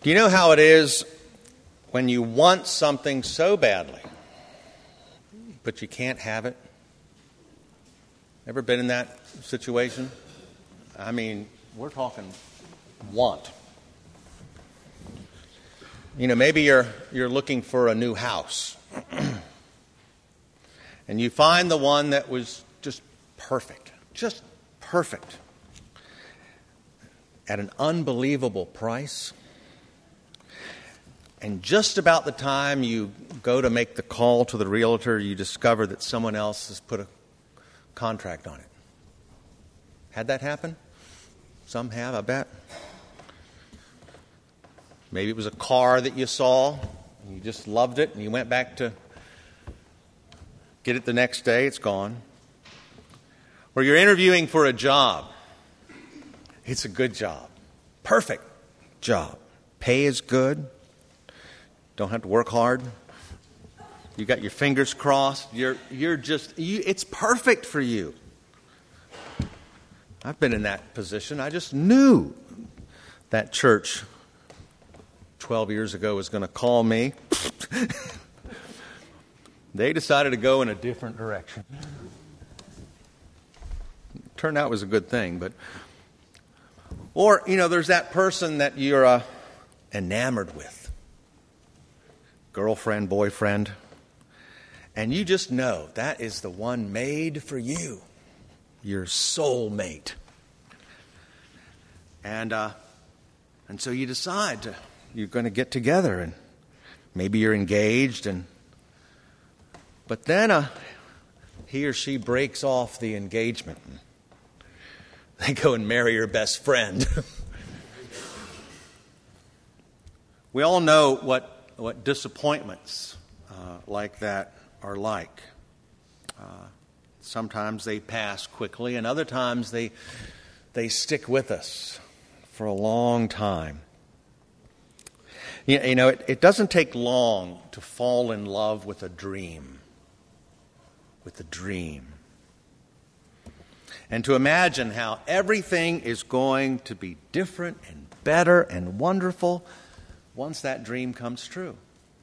Do you know how it is when you want something so badly, but you can't have it? Ever been in that situation? I mean, we're talking want. You know, maybe you're looking for a new house. And you find the one that was just perfect at an unbelievable price. And just about the time you go to make the call to the realtor, you discover that someone else has put a contract on it. Had that happen? Some have, I bet. Maybe it was a car that you saw, and you just loved it, and you went back to get it the next day, it's gone. Or you're interviewing for a job. It's a good job. Perfect job. Pay is good. Don't have to work hard. You got your fingers crossed. It's perfect for you. I've been in that position. I just knew that church 12 years ago was going to call me. They decided to go in a different direction. Turned out it was a good thing, but... Or, you know, there's that person that you're enamored with. Girlfriend, boyfriend. And you just know that is the one made for you. Your soulmate. And so you decide you're going to get together, and maybe you're engaged, but then he or she breaks off the engagement. They go and marry your best friend. We all know what disappointments like that are like. Sometimes they pass quickly, and other times they stick with us for a long time. You know, it doesn't take long to fall in love with a dream. And to imagine how everything is going to be different and better and wonderful once that dream comes true.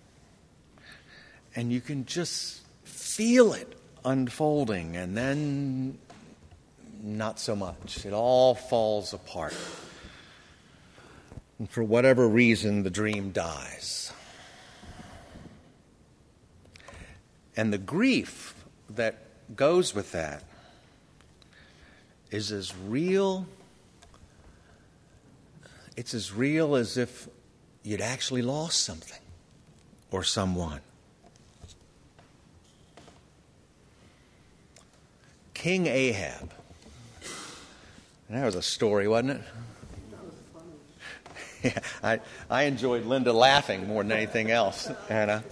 And you can just feel it unfolding, and then not so much. It all falls apart. And for whatever reason, the dream dies. And the grief that goes with that is as real. It's as real as if you'd actually lost something or someone. King Ahab. And that was a story, wasn't it? Yeah, I enjoyed Linda laughing more than anything else. And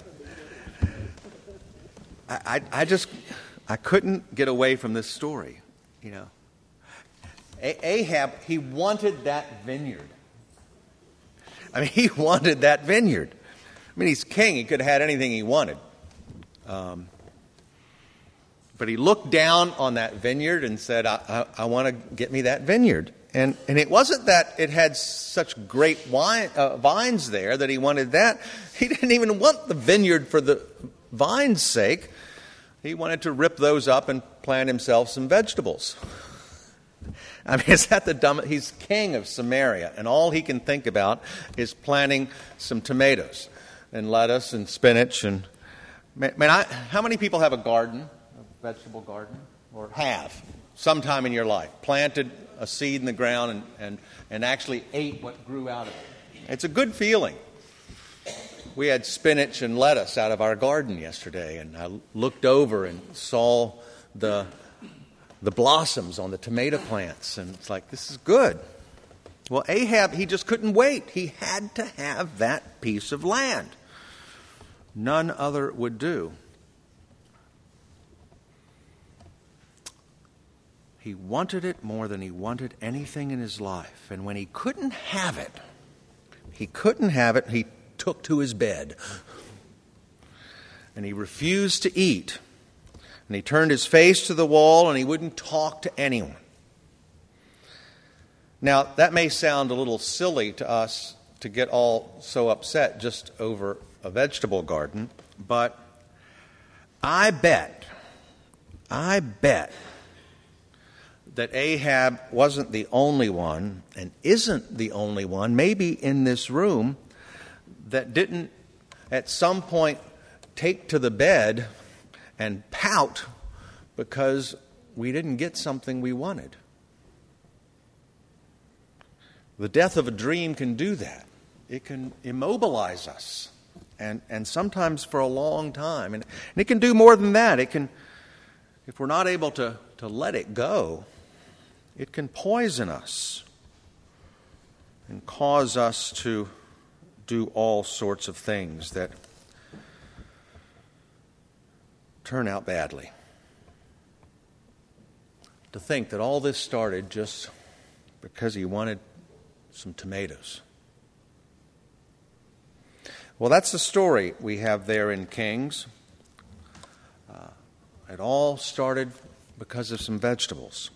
I couldn't get away from this story, you know. Ahab, he wanted that vineyard. I mean, he wanted that vineyard. I mean, he's king. He could have had anything he wanted. But he looked down on that vineyard and said, I want to get me that vineyard. And it wasn't that it had such great vines there that he wanted that. He didn't even want the vineyard for the vine's sake. He wanted to rip those up and plant himself some vegetables. I mean, is that the dumb? He's king of Samaria, and all he can think about is planting some tomatoes and lettuce and spinach. And how many people have a garden, a vegetable garden, or have sometime in your life planted a seed in the ground and actually ate what grew out of it? It's a good feeling. We had spinach and lettuce out of our garden yesterday, and I looked over and saw the blossoms on the tomato plants, and it's like, this is good. Well, Ahab, he just couldn't wait. He had to have that piece of land. None other would do. He wanted it more than he wanted anything in his life. And when he couldn't have it, he took to his bed. And he refused to eat. And he turned his face to the wall, and he wouldn't talk to anyone. Now, that may sound a little silly to us to get all so upset just over a vegetable garden, but I bet that Ahab wasn't the only one and isn't the only one, maybe in this room, that didn't at some point take to the bed and pout because we didn't get something we wanted. The death of a dream can do that. It can immobilize us, and sometimes for a long time. And it can do more than that. It can, if we're not able to let it go, it can poison us and cause us to do all sorts of things that turn out badly. To think that all this started just because he wanted some tomatoes. Well, that's the story we have there in Kings. It all started because of some vegetables.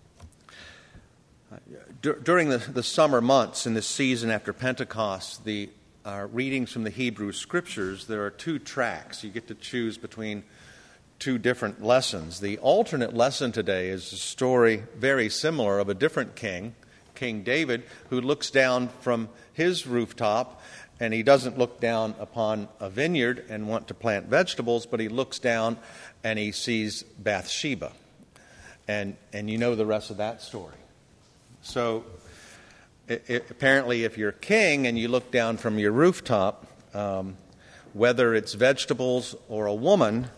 During the summer months in this season after Pentecost, the readings from the Hebrew Scriptures, there are 2 tracks. You get to choose between 2 different lessons. The alternate lesson today is a story very similar of a different king, King David, who looks down from his rooftop, and he doesn't look down upon a vineyard and want to plant vegetables, but he looks down and he sees Bathsheba. And you know the rest of that story. So apparently if you're king and you look down from your rooftop, whether it's vegetables or a woman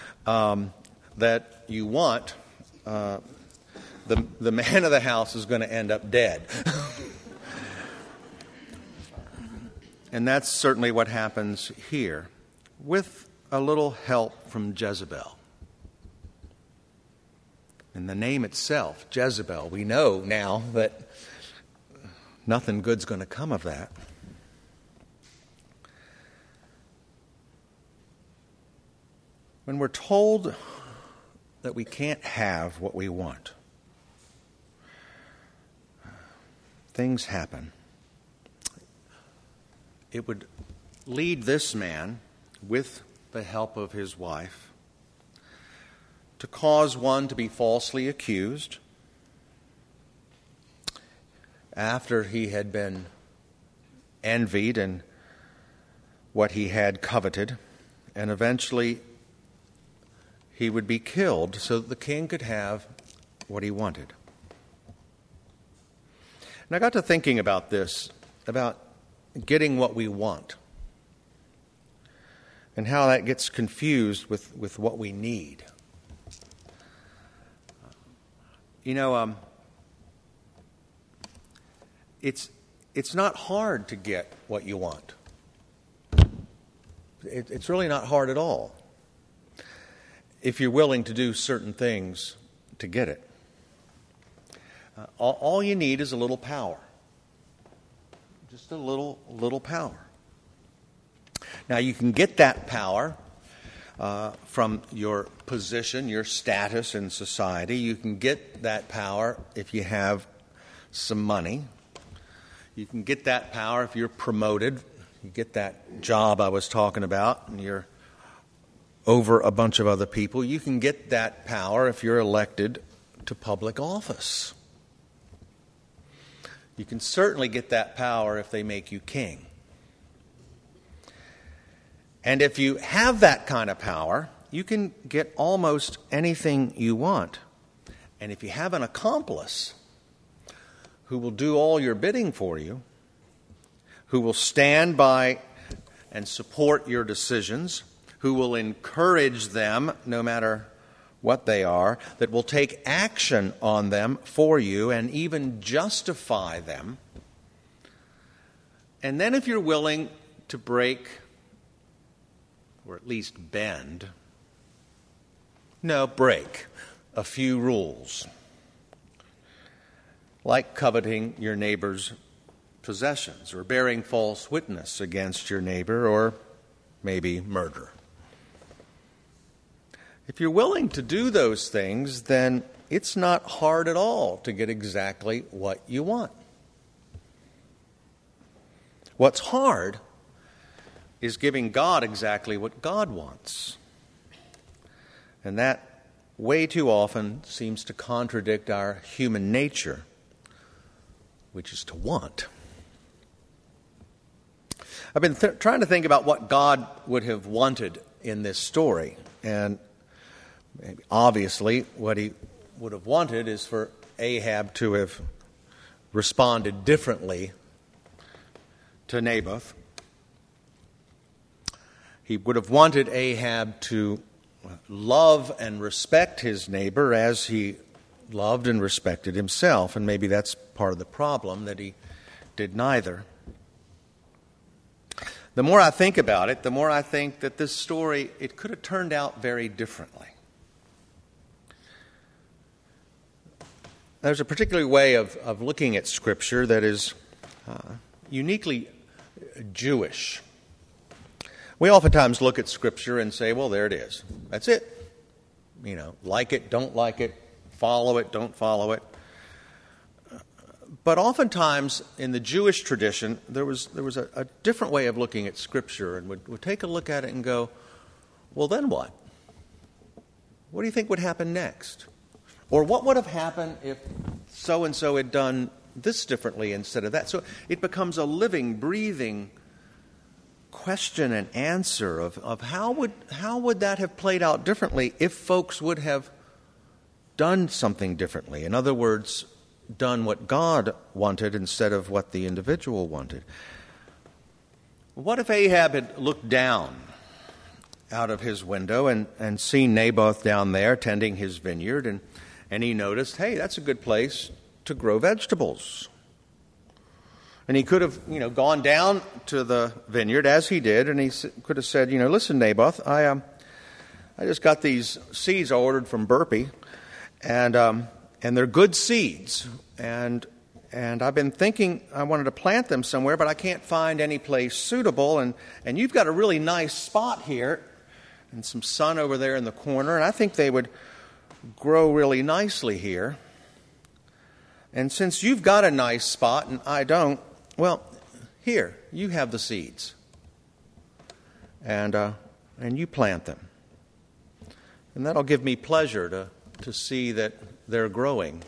that you want, the man of the house is going to end up dead. And that's certainly what happens here, with a little help from Jezebel. And the name itself, Jezebel, we know now that nothing good's going to come of that. When we're told that we can't have what we want, things happen. It would lead this man, with the help of his wife, to cause one to be falsely accused after he had been envied and what he had coveted, and eventually he would be killed so that the king could have what he wanted. And I got to thinking about this, about getting what we want, and how that gets confused with what we need. You know, it's not hard to get what you want. It's really not hard at all if you're willing to do certain things to get it. All you need is a little power. Just a little power. Now, you can get that power from your position, your status in society. You can get that power if you have some money. You can get that power if you're promoted. You get that job I was talking about, and you're over a bunch of other people. You can get that power if you're elected to public office. You can certainly get that power if they make you king. And if you have that kind of power, you can get almost anything you want. And if you have an accomplice who will do all your bidding for you, who will stand by and support your decisions, who will encourage them no matter what they are, that will take action on them for you and even justify them. And then if you're willing to break, or at least break a few rules, like coveting your neighbor's possessions, or bearing false witness against your neighbor, or maybe murder. If you're willing to do those things, then it's not hard at all to get exactly what you want. What's hard is giving God exactly what God wants. And that way too often seems to contradict our human nature, which is to want. I've been trying to think about what God would have wanted in this story. And obviously, what he would have wanted is for Ahab to have responded differently to Naboth. He would have wanted Ahab to love and respect his neighbor as he loved and respected himself. And maybe that's part of the problem, that he did neither. The more I think about it, the more I think that this story, it could have turned out very differently. There's a particular way of looking at Scripture that is uniquely Jewish. We oftentimes look at Scripture and say, well, there it is. That's it. You know, like it, don't like it, follow it, don't follow it. But oftentimes in the Jewish tradition, there was a different way of looking at Scripture, and would take a look at it and go, well, then what? What do you think would happen next? Or what would have happened if so-and-so had done this differently instead of that? So it becomes a living, breathing question and answer of how would that have played out differently if folks would have done something differently. In other words, done what God wanted instead of what the individual wanted. What if Ahab had looked down out of his window and seen Naboth down there tending his vineyard, and he noticed, hey, that's a good place to grow vegetables. And he could have, gone down to the vineyard as he did, and he could have said, listen, Naboth, I just got these seeds I ordered from Burpee, and they're good seeds, and I've been thinking I wanted to plant them somewhere, but I can't find any place suitable, and you've got a really nice spot here, and some sun over there in the corner, and I think they would grow really nicely here. And since you've got a nice spot and I don't, well, here, you have the seeds, and you plant them, and that'll give me pleasure to see that they're growing.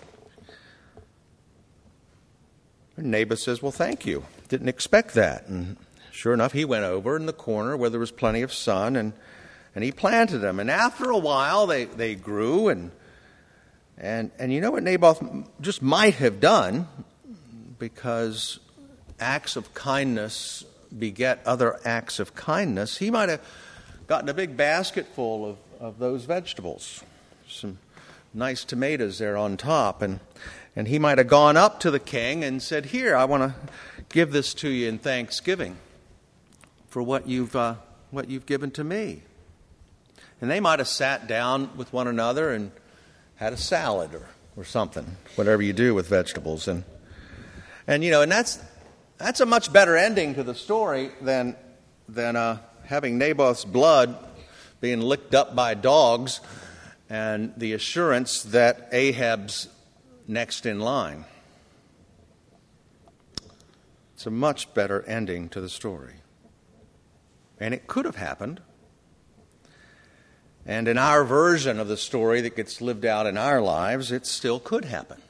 And Naboth says, well, thank you. Didn't expect that. And sure enough, he went over in the corner where there was plenty of sun, and he planted them. And after a while, they grew, and you know what Naboth just might have done, because acts of kindness beget other acts of kindness. He might have gotten a big basket full of those vegetables, some nice tomatoes there on top, and he might have gone up to the king and said, here, I want to give this to you in thanksgiving for what you've given to me. And they might have sat down with one another and had a salad or something, whatever you do with vegetables, and that's a much better ending to the story than having Naboth's blood being licked up by dogs and the assurance that Ahab's next in line. It's a much better ending to the story. And it could have happened. And in our version of the story that gets lived out in our lives, it still could happen.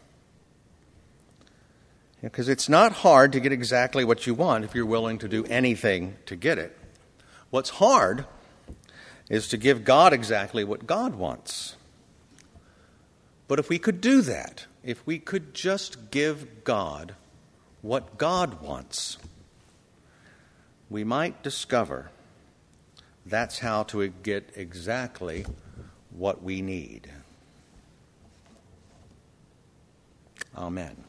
Because it's not hard to get exactly what you want if you're willing to do anything to get it. What's hard is to give God exactly what God wants. But if we could do that, if we could just give God what God wants, we might discover that's how to get exactly what we need. Amen.